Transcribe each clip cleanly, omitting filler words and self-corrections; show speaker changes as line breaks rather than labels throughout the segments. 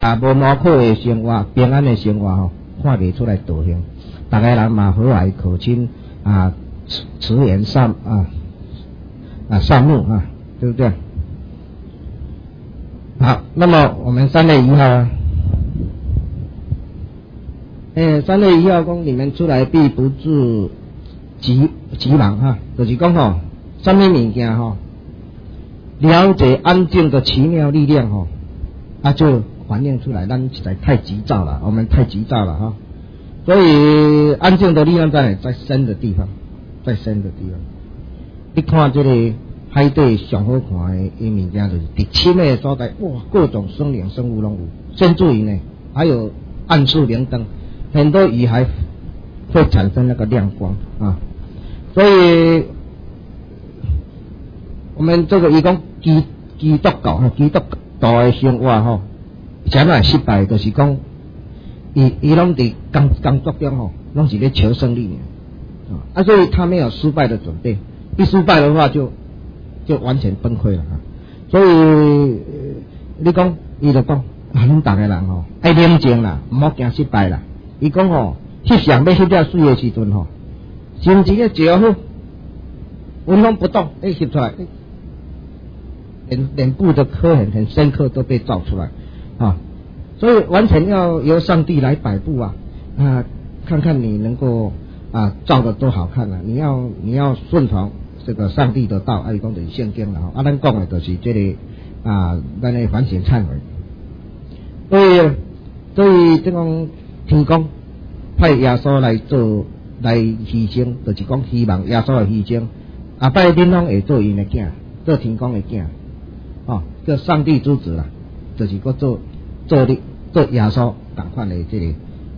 无脑壳的生活、平安的生活看袂出来道行。大家人嘛和蔼可亲慈颜善目对不对？好，那么我们3月1号3月1号讲你们出来必不至急忙就是讲什么物件了解安静的奇妙力量就反映出来，咱实在太急躁了，我们太急躁了所以安静的力量在深的地方，在深的地方。你看这个海底上好看的物件，就是伫深的所在，哇，各种生灵生物拢有，甚至于呢，还有暗处明灯，很多鱼还会产生那个亮光所以我们这个伊讲基督教的生活怎样失败，就是讲伊拢伫工作中拢是咧求胜利所以他没有失败的准备，一失败的话就完全崩溃了所以你讲伊就讲恁大家人爱冷静啦，唔好惊失败啦。伊讲翕相要翕了水的时阵心情要照好，纹风不动，翕出来脸部的刻痕很深刻都被照出来所以完全要由上帝来摆布看看你能够照的多好看你要顺从这个上帝的道，伊讲就是圣经啦咱讲的就是这个咱的反省忏悔。所以这种天公派耶稣来牺牲，就是讲希望耶稣的牺牲拜恁拢会做因的囝，做天公的囝叫上帝之子啦，就是个做耶稣同款的这个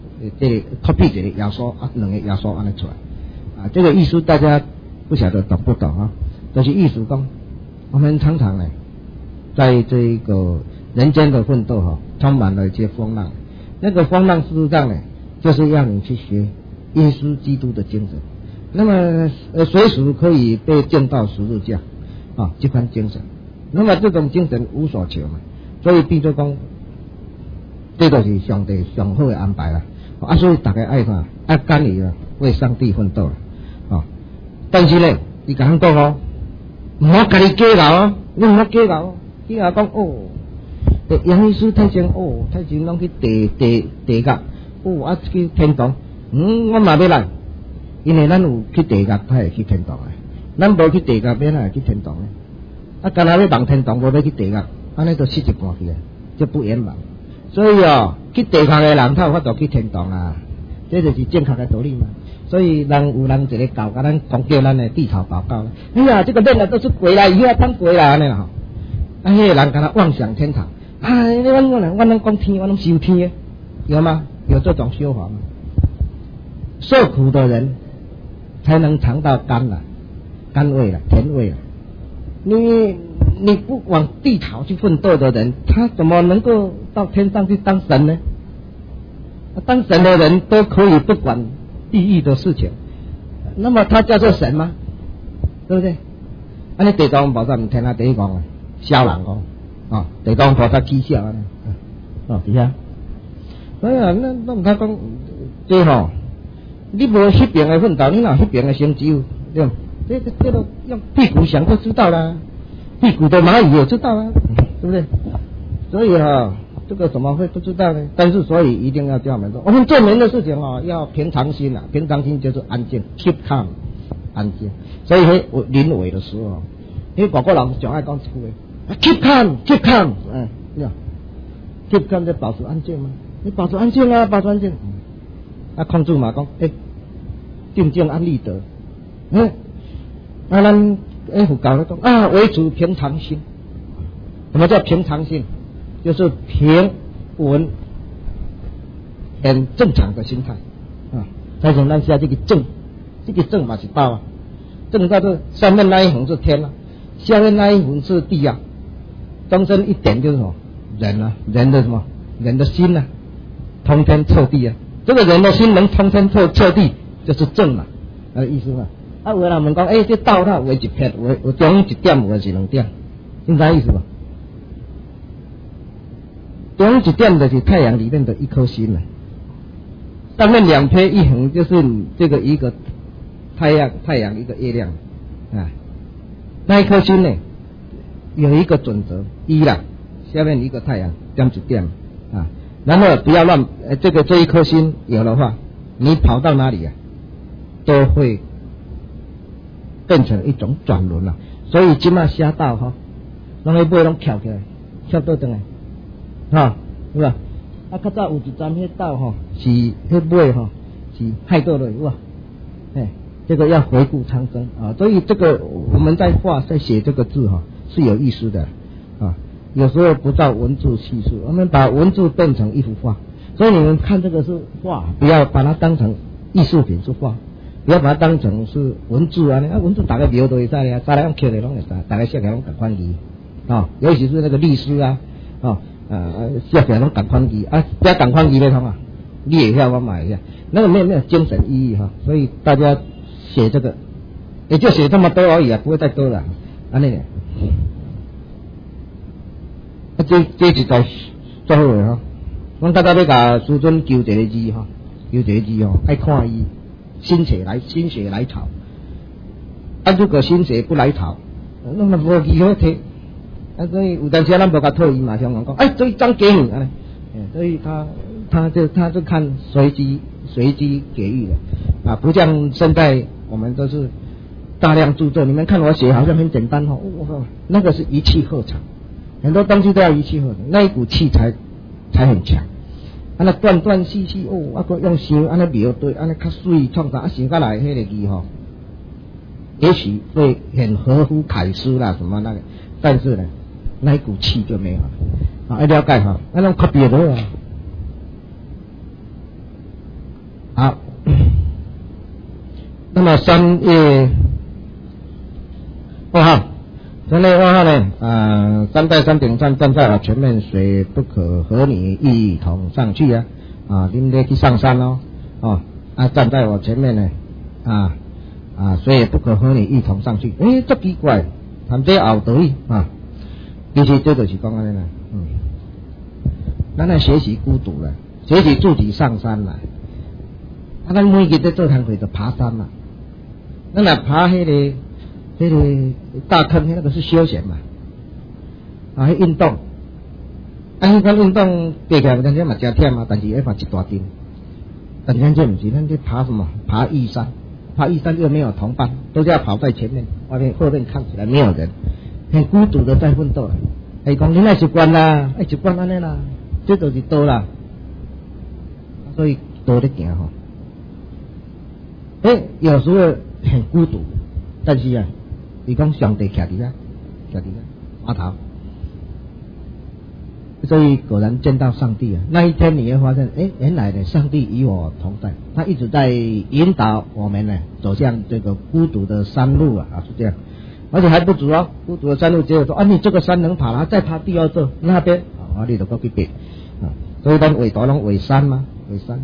copy 一个耶稣两个耶稣安尼出来这个意思大家不晓得懂不懂就是意思讲我们常常呢在这个人间的奋斗充满了一些风浪，那个风浪事实上呢就是让你去学耶稣基督的精神，那么随时可以被钉到十字架这番精神，那么这种精神无所求嘛，所以变做讲这就是上帝上好的安排啦所以大家爱甘于为上帝奋斗啦但是呢你讲讲唔好家己计较你唔好计较计较讲杨医师太前太前拢去地甲去天堂我嘛要来，因为咱有去地甲才会去天堂咱无去地甲要哪会去天堂呢干那要望天堂无要去地甲安尼就失一半去就不圆满。所以去地下的人才有法度去天堂这就是正确的道理嘛。所以有人一个教咱讲叫咱的地头报告哎呀这个人都是鬼啦，以后当鬼啦安尼那个人敢若妄想天堂我能讲天，我能修天有吗？有这种说法吗？受苦的人才能尝到甘味了，甜味了。你不往地头去奋斗的人，他怎么能够到天上去当神呢？当神的人都可以不管地狱的事情，那么他叫做神吗？对不对？你地藏菩萨唔听第一讲小人讲地藏菩萨起笑是啊。所以那唔通讲这你无迄边的奋斗，你哪迄边的成就，对吧？这个用屁股想就知道啦，屁股的蚂蚁也知道对不对？所以这个怎么会不知道呢？但是所以一定要叫我们做，我们做人的事情要平常心平常心就是安静 ，keep calm， 安静。所以临尾的时候，因为外国人最爱讲一句话 ，keep calm，keep calm，keep calm 就保持安静吗？你保持安静保持安静。控制嘛讲，定静安立德，咱佛教咧讲维持平常心。什么叫平常心？就是平稳很正常的心态再从咱下这个正嘛是道正叫做上面那一横是天下面那一横是地中间一点就是什么人人的什么人的心通天彻地这个人的心能通天彻地就是正嘛意思嘛有的人问讲这道它为一撇有中一点有是两点，你知道意思吗？ 中一点就是太阳里面的一颗星了，上面两撇一横就是这个一个太阳一个月亮啊，那一颗星呢有一个准则一啦，下面一个太阳这样子点啊，然后不要乱这一颗星有的话，你跑到哪里啊都会变成一种转轮了，所以今麦下道哈，拢迄尾拢翘起来，翘倒转来，哈，是吧？啊，较早有一站迄道哈，是迄尾哈是害倒落，哇，哎，这个要回顾苍生啊，所以这个我们在画在写这个字哈是有意思的啊，有时候不照文字叙述，我们把文字变成一幅画，所以你们看这个是画，不要把它当成艺术品是画。不要把它当成是文字啊！文字大概描都会使啊，再来用刻的拢会使，大概写起来拢共款字啊。尤其是那个律师啊，写起来拢共款字啊，这共款字要通啊，你也晓我买一下，那个没有精神意义哈，所以大家写这个也就写这么多而已啊，不会再多了。安尼呢，这是在做好的哈。阮大家要甲师尊求一个字哈，求一个字哦，爱看伊。心血来潮，啊！如果心血不来潮，那么无机好摕，啊！所以有阵时咱无甲讨伊嘛，像讲，哎，这一张给你，啊，所以他就看随机给予的啊，不像现在我们都是大量著作。你们看我写好像很简单哦，那个是一气呵成，很多东西都要一气呵成，那一股气才很强。安尼断断续续哦，个用想安尼描对，安尼较水创啥，想过来迄个字吼，也许会很合乎楷书啦什么那个，但是呢，那一股气就没有了啊，要了解哈，那种特别的啊。好，那么3月2号。3月2号呢，3带3顶站在我前面，谁不可和你一同上去啊？啊，你们得去上山哦，站在我前面呢，谁也不可和你一同上去。这奇怪，谈这后道理啊，其实这就是讲安尼啦，咱来学习孤独了，学习自己上山了，咱每日在做堂会就爬山嘛，咱来爬迄个大坑，那个是休闲嘛，运动，迄款运动爬起来咱这嘛真忝啊，但是要爬一大阵，但是咱这不是，咱这爬什么？爬玉山，爬玉山又没有同伴，都是要跑在前面，外面后面看起来没有人，很孤独的在奋斗。讲你爱习惯啦，爱习惯安尼啦，这就是道啦，所以道在行吼。有时候很孤独，但是啊。你讲上帝徛伫遐码头，所以果然见到上帝啊！那一天你会发现，原来的上帝与我同在，他一直在引导我们呢走向这个孤独的山路啊，是这样。而且还不止哦，孤独的山路只有说你这个山能爬了，再爬第二座那边你就过去爬啊。所以咱画图拢画山嘛，画山。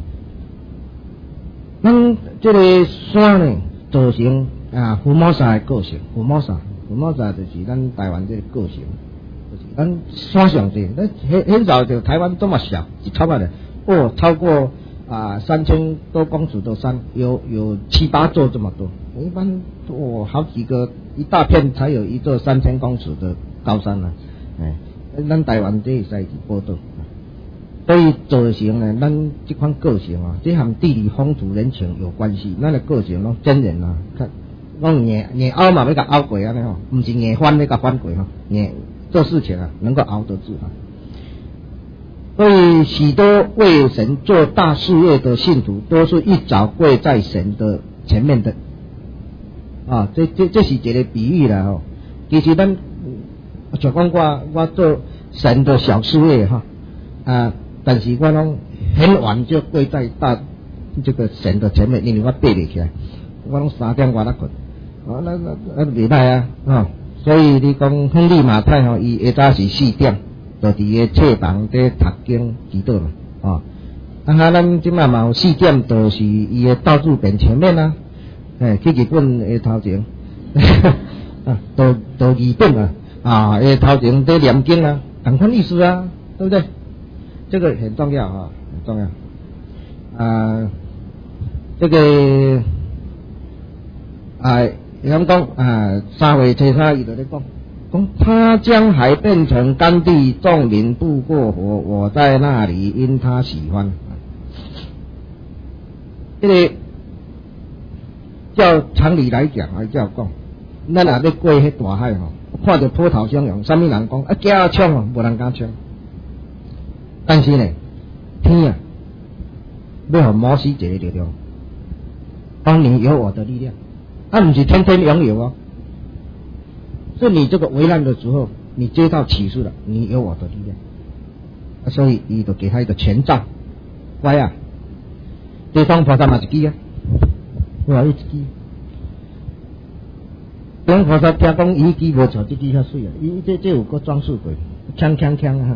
咱这个山呢，造成福摩萨的个性，福摩萨就是咱台湾这个个性，就是咱山上这，咱很早就台湾这么小，是超过的超过3000多公尺的山，有7、8座这么多，一般好几个一大片才有一座3000公尺的高山了，咱台湾这在报道，所以造成呢，咱这款个性啊，这和地理风土人情有关系，咱的个性拢真人啊，看。讲硬凹嘛，要甲凹过安尼吼，不是硬翻要甲翻过吼，做事情能够熬得住所以许多为神做大事业的信徒，都是一早跪在神的前面的这是一个比喻啦吼。其实咱就讲我做神的小事业但是我拢很晚就跪在这个神的前面，因为我爬不起来，我拢3点外才困。那袂歹所以你讲亨利马太伊下早是4点，就伫个册房在读经祈祷嘛咱即摆嘛有4点，就是伊的倒数变前面去日本的头前到日本的头前在念经同款意思对不对这个很重要哈，很重要。这个杨公3月初3伊就咧讲，他将海变成干地，众民渡过河，我在那里因他喜欢。这个照常理来讲照讲，咱若要过迄大海吼，看着波涛汹涌，啥物人讲惊冲哦，无人敢冲。但是呢，天要互摩西一个力量，当你有我的力量，不是天天拥有哦。是你这个危难的时候，你接到启示了，你有我的力量，所以伊就给他一个权杖。乖啊，地方菩萨嘛一支啊，我一支。地方菩萨听讲伊支无像这支较水啊，伊这有个装饰过，锵锵锵哈。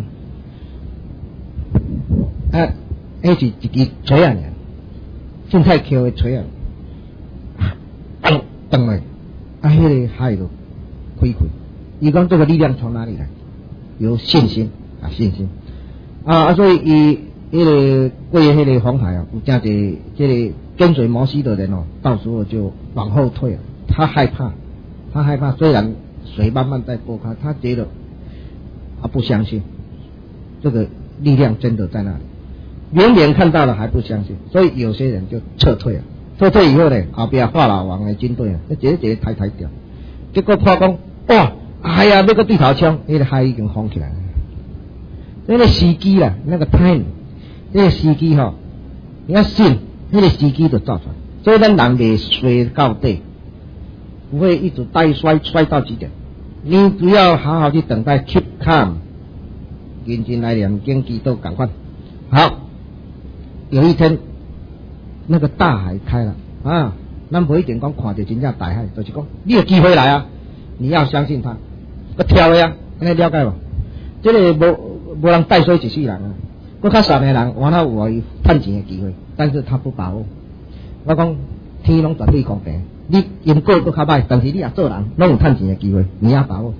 那是一支锤啊，凊彩敲的锤啊，等来，迄个海就开开。伊讲这个力量从哪里来？有信心信心所以伊迄个过迄个红海有真侪这个跟随摩西的人到时候就往后退了。他害怕，虽然水慢慢在拨开，他觉得不相信这个力量真的在那里。远远看到了还不相信，所以有些人就撤退了。撤退以后呢，后边法老王的军队一个抬掉，结果看讲哇，哎呀，那个对头枪，那个海已经封起来了。那个时机啦，那个 time， 那个时机你要信，那个时机就造出来。所以咱人袂衰到底，不会一直带衰到极点。你只要好好去等待 ，keep calm， 认真来念经祈祷赶快。好，有一天那个大海开了咱不一定讲看到真正大海，就是讲你有机会来啊，你要相信他，跳的你了解无？这个无人带衰一世人啊，佫较善的人，往后有伊赚钱的机会，但是他不把握。我讲天拢绝对公平，你因果佫较歹，但是你也做人，拢有赚钱的机会，你要把握。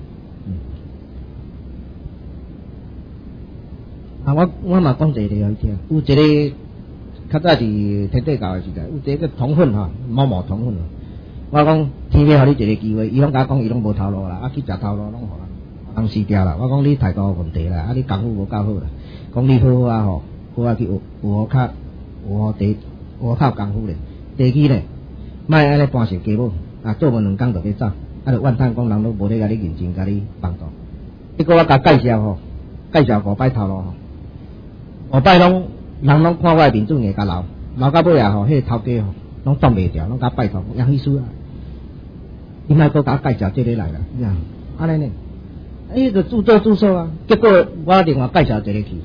我嘛讲一个给你听，有一个较早是天地教的时代，有一个同粉某某同粉我讲天要互你一个机会，伊拢甲我讲伊拢无头路啦，去食头路拢互人死掉啦。我讲你太大问题啦，你功夫无够好啦，讲你好好去有较功夫咧。第二咧，莫安尼搬小家母做无2工就要走，就怨叹讲人都无咧甲你认真甲你帮助。结果我甲介绍5摆头路5摆人拢看我的面子硬甲流到尾迄个头家拢挡袂掉，拢甲拜托杨医师你莫搁甲介绍这个来啦，安尼呢？就注册啊。结果我另外介绍一个去，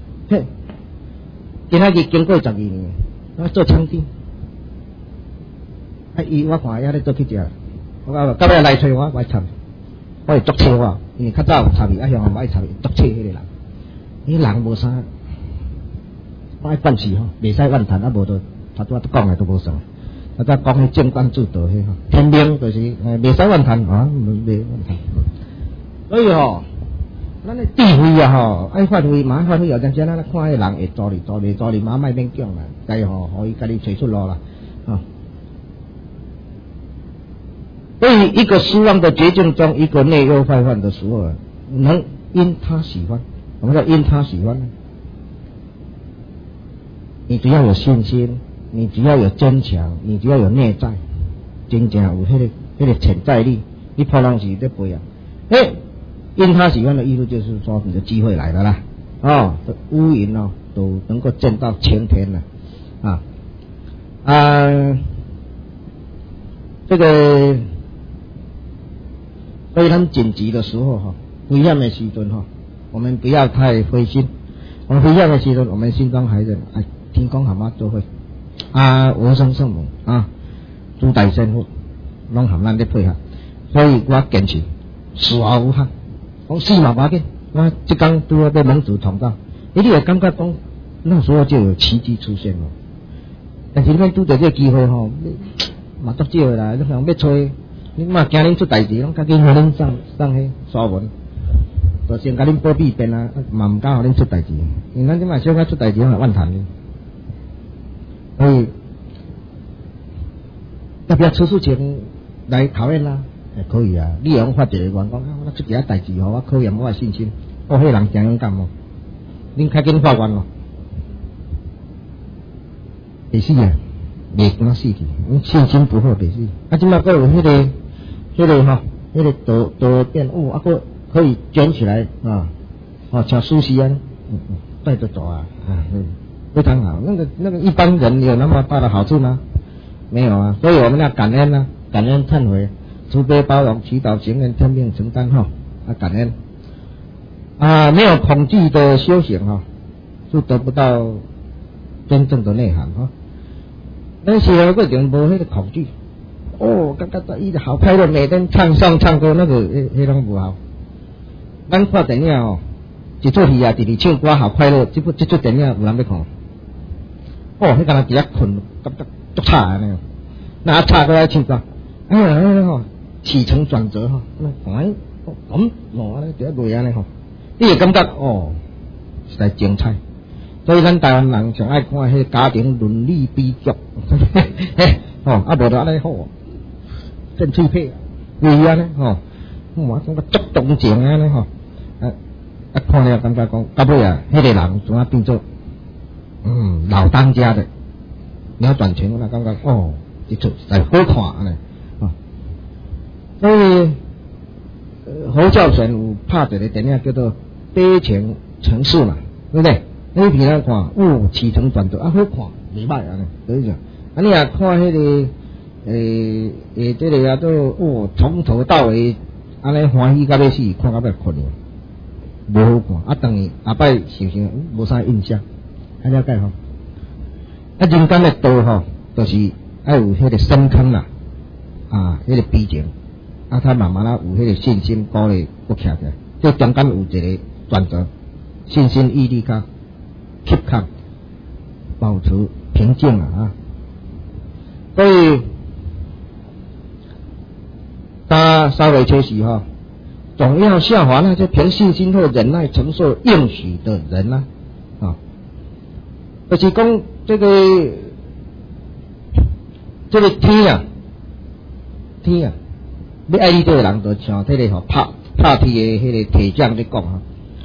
今仔日经过12年，我做厂长。我看遐咧做去食，我到尾来找我插，我会作笑因为较早有插伊，向我爱插伊，作笑迄个人，迄人无啥，我爱办事袂使怨叹，无就头拄讲的都无算。我再讲迄正官主道迄天命就是袂使怨叹袂怨叹。所以咱的智慧爱发挥嘛，发挥有阵时咱看迄人会助你嘛，莫免讲啦，该互伊家己找出路啦所以一个失望的绝境中，一个内忧外患的时候能因他喜欢，什么叫因他喜欢呢？你只要有信心，你只要有坚强，你只要有内在，真正有迄个潜在力，你普通是在背因他喜欢的意思就是说，你的机会来了啦，乌云都能够见到晴天了这个。所以很紧急的时候危险的时阵我们不要太灰心。我们危险的时阵，我们心中还是天公蛤蟆都会无生圣母诸大圣父拢含咱咧配合，所以我坚持死而无憾。讲死嘛无要紧，我即工拄好被蒙主捅到，你会感觉讲那时候就有奇迹出现但是你们拄到这个机会嘛足少啦，你想要吹。你嘛惊恁出代志，拢家己互恁上迄沙文， 就先甲恁保庇边啊，嘛毋敢互恁出代志，因为咱即摆小可出代志嘛万谈的，所以要不要出事前来考验啦？可以啊，你用发一个愿讲，我出件代志吼，我考验我的信心，迄个人真勇敢哦，恁较紧发愿哦，袂死啊，袂敢死去，信心不会袂死。啊，即摆佫有迄个吼，迄个刀片哦，啊佫可以卷起来啊，像苏西安，带着走啊，非常好。那个一般人有那么大的好处吗？没有啊，所以我们要感恩啊，感恩忏悔，慈悲包容，祈祷行愿天命承担哈，感恩啊，没有恐惧的修行哈，是得不到真正的内涵哈。那些过程无迄个恐惧，感觉伊好快乐，每天唱歌，那个迄种不好。咱看电影哦，一出戏啊，直直唱歌好快乐，这出电影有人要看。迄个人直接困，感觉足差安尼，那差过来唱歌，起承转折哈，咁安尼直接袂安尼吼，你会感觉实在精彩。所以咱台湾人上爱看迄家庭伦理悲剧，无就安尼好，真脆皮，为安尼我感觉足动情安尼看了感觉讲，到尾啊，迄个人怎啊变做老当家的，你要转权，我感觉这出实在好看安尼所以侯孝贤有拍一个电影叫做《悲情城市》嘛，对不对？那片来看，起承转折好看，袂歹安尼，就是讲，你也看迄个这个啊都从头到尾安尼欢喜到要死，看到要困了。无好看，当然后摆想无啥印象，了解吼。人间的道就是要有迄个深坑啦，迄个悲情，他慢慢有迄个信心鼓励搁徛起来，这中间有一个转折，信心毅力较吸抗，保持平静所以他稍微休息总要效法那些凭信心或忍耐承受应许的人就是讲这个天啊，要爱你这个人，就像这个拍天的迄个铁匠在讲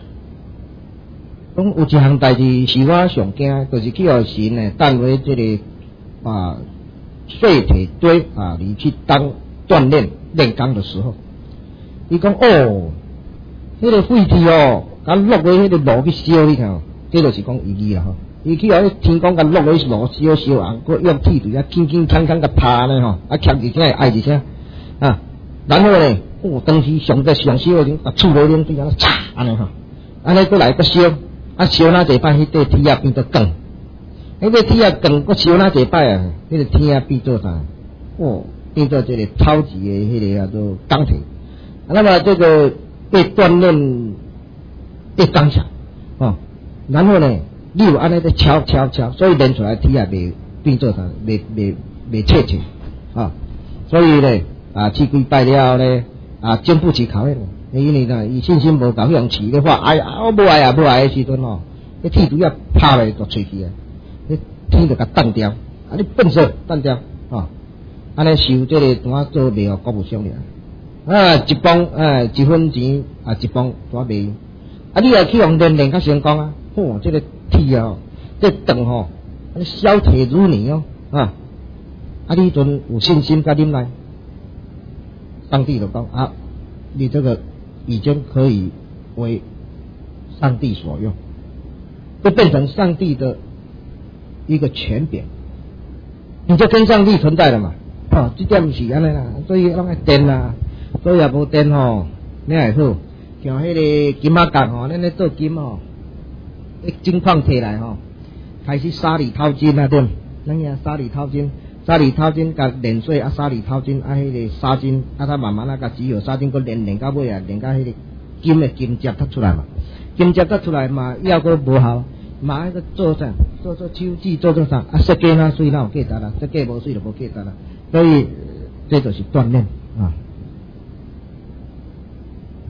讲有一项代志是我上惊，就是去互神呢，单位这个碎铁堆你去当锻炼钢的时候。伊讲迄个废铁甲落去迄个炉去烧，你看这就是讲意义啦伊去互天公甲落去炉烧红，佮用铁对轻轻锵锵甲拍呢鉗一声爱一声然后呢当时上烧的时把厝箩顶对安尼嚓安尼安尼佮来佮烧烧哪一摆迄块铁变做钢，迄块铁钢佮烧哪一摆迄个天变做啥？变做这个超级的迄个叫做钢铁。那么这个被锻炼被刚强然后呢你有安尼在敲，所以练出来铁袂变做啥，袂切所以呢去几摆了呢经不起考验，因为呢伊信心无够用起的话，我无爱的时阵那铁拄要拍落就吹去那天就甲断掉你笨手断掉安尼收这个单做卖国务省了一磅1分钱一磅多卖你也去用练较成功这个铁这长削铁如泥你阵有信心甲忍耐，上帝就讲你这个已经可以为上帝所用，就变成上帝的一个权柄，你就跟上帝存在了嘛这点是安尼啦，所以拢爱电啦，所以也无电你也好，像迄个金仔角咱咧做金金矿摕来开始沙里淘金对，咱遐沙里淘金甲炼水沙里淘金迄个沙金它慢慢甲只有沙金佮炼到尾炼到迄个金的金汁脱出来嘛，金汁脱出来嘛以后佮无效，嘛迄个做啥做手指做啥设计哪水哪有价值啦，设计无水就无价值啦，所以这就是锻炼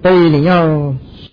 所以你要